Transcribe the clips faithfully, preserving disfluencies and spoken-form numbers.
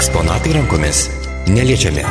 Eksponatai rankomis neliečiami.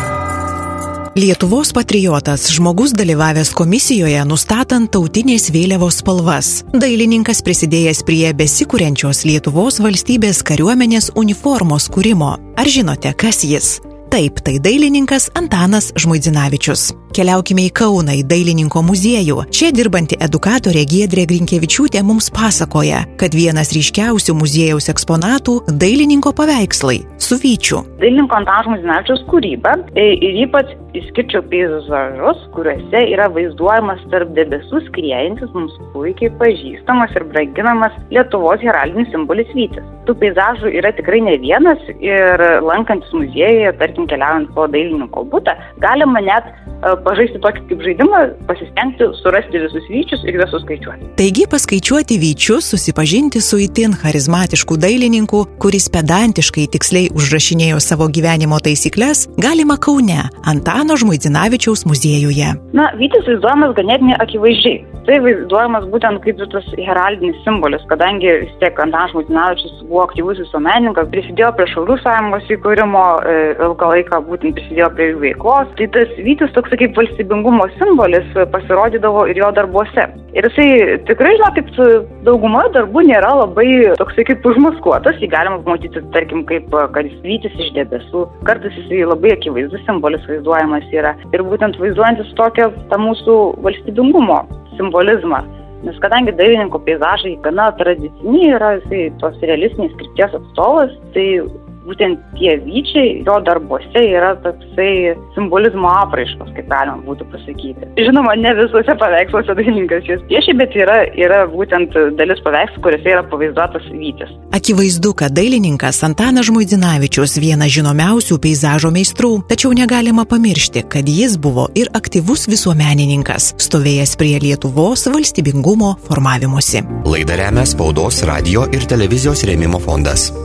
Lietuvos patriotas, žmogus dalyvavęs komisijoje nustatant tautinės vėliavos spalvas. Dailininkas prisidėjęs prie besikuriančios Lietuvos valstybės kariuomenės uniformos kūrimo. Ar žinote, kas jis? Taip, tai dailininkas Antanas Žmuidzinavičius. Keliaukime į Kauną, į Dailininko muziejų. Čia dirbanti edukatorė Giedrė Grinkevičiūtė mums pasakoja, kad vienas ryškiausių muziejaus eksponatų – dailininko paveikslai su vyčiu. Dailininko Antano Žmuidzinavičiaus kūryba ir ypač išskirčiau peizažus, kuriuose yra vaizduojamas tarp debesų skriejantis mums puikiai pažįstamas ir branginamas Lietuvos heraldinis simbolis vytis. Tų peizažų yra tikrai ne vienas ir lankantis muziejuje, tarkim keliaujant po dailininko butą, galima net pažaisti tokį kaip žaidimą, pasistengti surasti visus vyčius ir juos suskaičiuoti. Taigi paskaičiuoti vyčius, susipažinti su itin charizmatišku dailininku, kuris pedantiškai tiksliai užrašinėjo savo gyvenimo taisyklės, galima Kaune, Antano Žmuidzinavičiaus muziejuje. Na, vytis vaizduojamas ganėtinai akivaizdžiai. Tai vaizduojamas būtent kaip tas heraldinis simbolis, kadangi vis tiek Antanas Žmuidzinavičius buvo aktyvus visuomenininkas, prisidėjo prie Šaulių sąjungos įkūrimo, ilgą laiką būtent prisidėjo prie jų veiklos. Tai tas vytis toks kaip valstybingumo simbolis pasirodydavo ir jo darbuose. Ir jisai tikrai, žinot, taip daugumoje darbų nėra labai toksai kaip užmaskuotas, jį galima pamatyti, tarkim, kaip kad jis vytis iš debesų. Kartais jisai labai akivaizdus simbolis vaizduojamas yra ir būtent vaizduojantis tokią tą mūsų valstybingumo simbolizmą. Nes kadangi dailininko peizažai gana tradiciniai yra, jisai tos realistinės krypties atstovas, tai būtent tie vyčiai jo darbuose yra toksai simbolizmo apraiškos, kaip galima būtų pasakyti. Žinoma, ne visuose paveiksluose dailininkas juos piešia, bet yra, yra būtent dalis paveikslų, kuriuose yra pavaizduotas vytis. Akivaizdu, kad dailininkas Antanas Žmuidzinavičius vienas žinomiausių peizažo meistrų, tačiau negalima pamiršti, kad jis buvo ir aktyvus visuomenininkas, stovėjęs prie Lietuvos valstybingumo formavimosi. Laidą remia Spaudos, radijo ir televizijos rėmimo fondas.